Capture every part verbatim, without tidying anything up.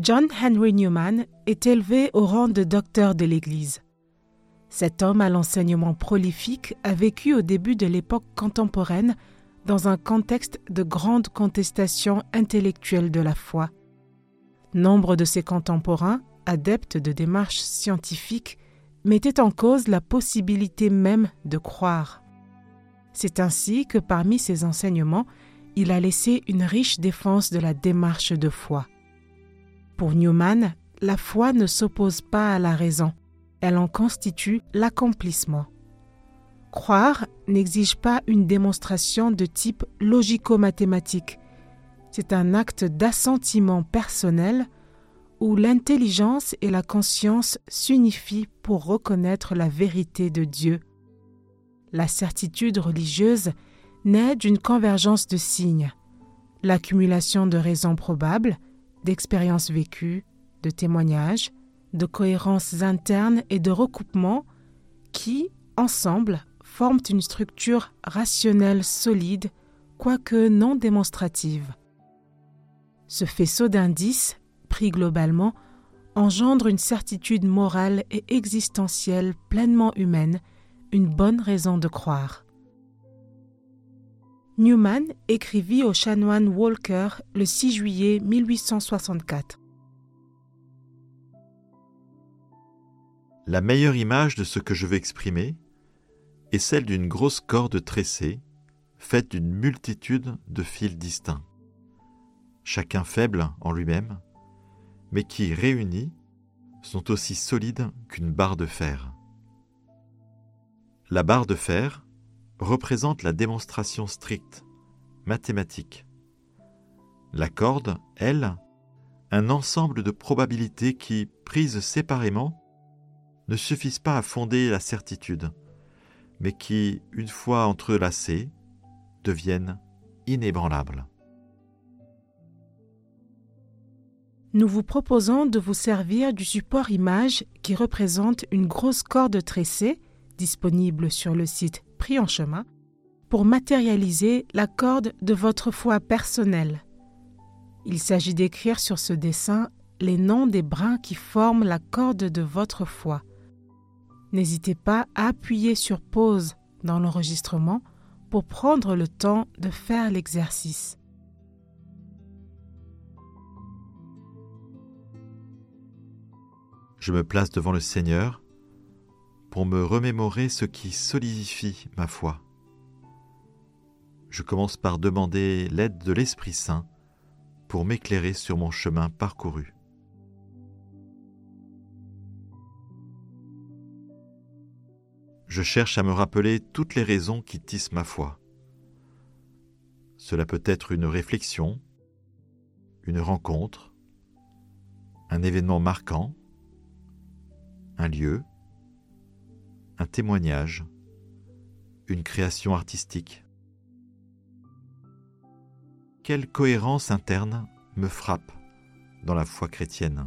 John Henry Newman est élevé au rang de docteur de l'Église. Cet homme à l'enseignement prolifique a vécu au début de l'époque contemporaine dans un contexte de grande contestation intellectuelle de la foi. Nombre de ses contemporains, adeptes de démarches scientifiques, mettaient en cause la possibilité même de croire. C'est ainsi que parmi ses enseignements, il a laissé une riche défense de la démarche de foi. Pour Newman, la foi ne s'oppose pas à la raison, elle en constitue l'accomplissement. Croire n'exige pas une démonstration de type logico-mathématique. C'est un acte d'assentiment personnel où l'intelligence et la conscience s'unifient pour reconnaître la vérité de Dieu. La certitude religieuse naît d'une convergence de signes, l'accumulation de raisons probables, d'expériences vécues, de témoignages, de cohérences internes et de recoupements qui, ensemble, forment une structure rationnelle solide, quoique non démonstrative. Ce faisceau d'indices, pris globalement, engendre une certitude morale et existentielle pleinement humaine, une bonne raison de croire. Newman écrivit au chanoine Walker le six juillet mille huit cent soixante-quatre. La meilleure image de ce que je veux exprimer est celle d'une grosse corde tressée, faite d'une multitude de fils distincts, chacun faible en lui-même, mais qui, réunis, sont aussi solides qu'une barre de fer. La barre de fer représente la démonstration stricte, mathématique. La corde, elle, un ensemble de probabilités qui, prises séparément, ne suffisent pas à fonder la certitude, mais qui, une fois entrelacées, deviennent inébranlables. Nous vous proposons de vous servir du support image qui représente une grosse corde tressée, disponible sur le site Pris en chemin, pour matérialiser la corde de votre foi personnelle. Il s'agit d'écrire sur ce dessin les noms des brins qui forment la corde de votre foi. N'hésitez pas à appuyer sur pause dans l'enregistrement pour prendre le temps de faire l'exercice. Je me place devant le Seigneur pour me remémorer ce qui solidifie ma foi. Je commence par demander l'aide de l'Esprit Saint pour m'éclairer sur mon chemin parcouru. Je cherche à me rappeler toutes les raisons qui tissent ma foi. Cela peut être une réflexion, une rencontre, un événement marquant, un lieu, un témoignage, une création artistique. Quelle cohérence interne me frappe dans la foi chrétienne?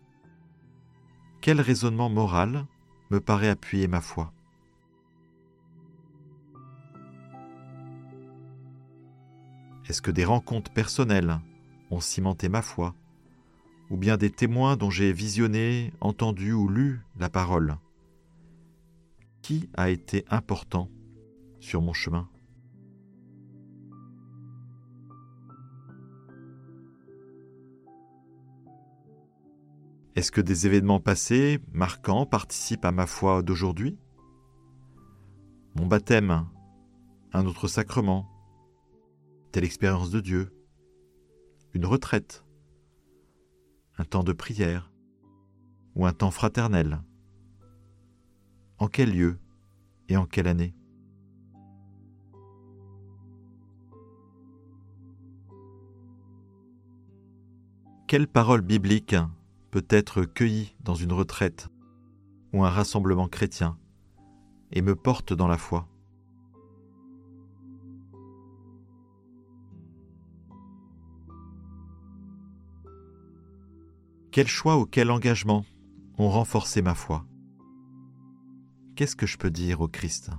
Quel raisonnement moral me paraît appuyer ma foi? Est-ce que des rencontres personnelles ont cimenté ma foi, ou bien des témoins dont j'ai visionné, entendu ou lu la parole? Qui a été important sur mon chemin? Est-ce que des événements passés, marquants, participent à ma foi d'aujourd'hui? Mon baptême, un autre sacrement, telle expérience de Dieu, une retraite, un temps de prière ou un temps fraternel. En quel lieu et en quelle année? Quelle parole biblique peut être cueillie dans une retraite ou un rassemblement chrétien et me porte dans la foi? Quel choix ou quel engagement ont renforcé ma foi? Qu'est-ce que je peux dire au Christ?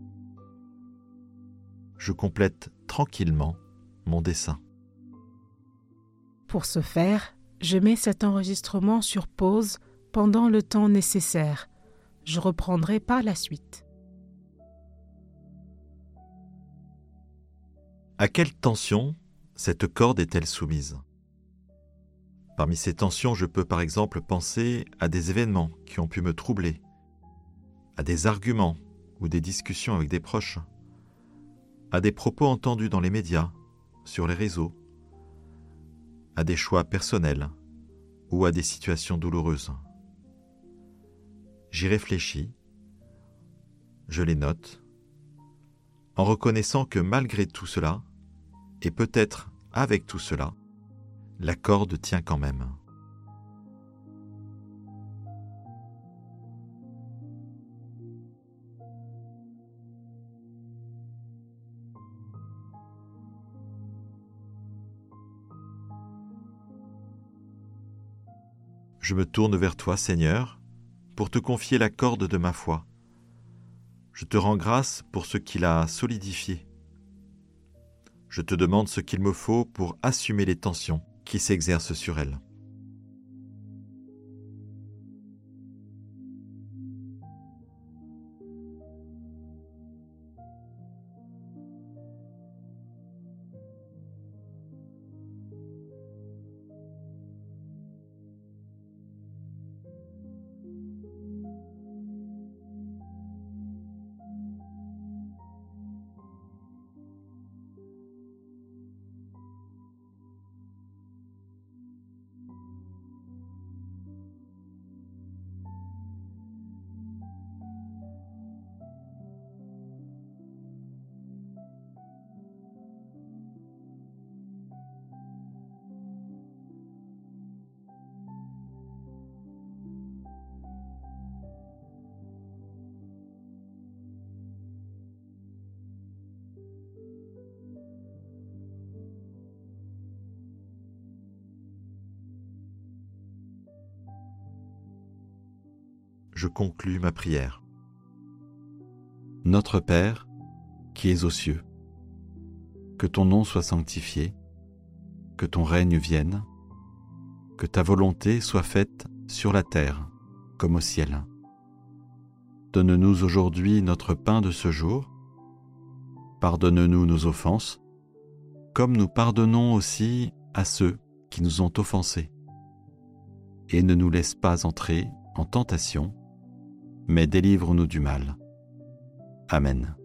Je complète tranquillement mon dessin. Pour ce faire, je mets cet enregistrement sur pause pendant le temps nécessaire. Je reprendrai par la suite. À quelle tension cette corde est-elle soumise ? Parmi ces tensions, je peux par exemple penser à des événements qui ont pu me troubler, à des arguments ou des discussions avec des proches, à des propos entendus dans les médias, sur les réseaux, à des choix personnels ou à des situations douloureuses. J'y réfléchis, je les note, en reconnaissant que malgré tout cela, et peut-être avec tout cela, la corde tient quand même. Je me tourne vers toi, Seigneur, pour te confier la corde de ma foi. Je te rends grâce pour ce qu'il a solidifié. Je te demande ce qu'il me faut pour assumer les tensions qui s'exercent sur elle. Je conclus ma prière. Notre Père, qui es aux cieux, que ton nom soit sanctifié, que ton règne vienne, que ta volonté soit faite sur la terre comme au ciel. Donne-nous aujourd'hui notre pain de ce jour. Pardonne-nous nos offenses, comme nous pardonnons aussi à ceux qui nous ont offensés. Et ne nous laisse pas entrer en tentation, mais délivre-nous du mal. Amen.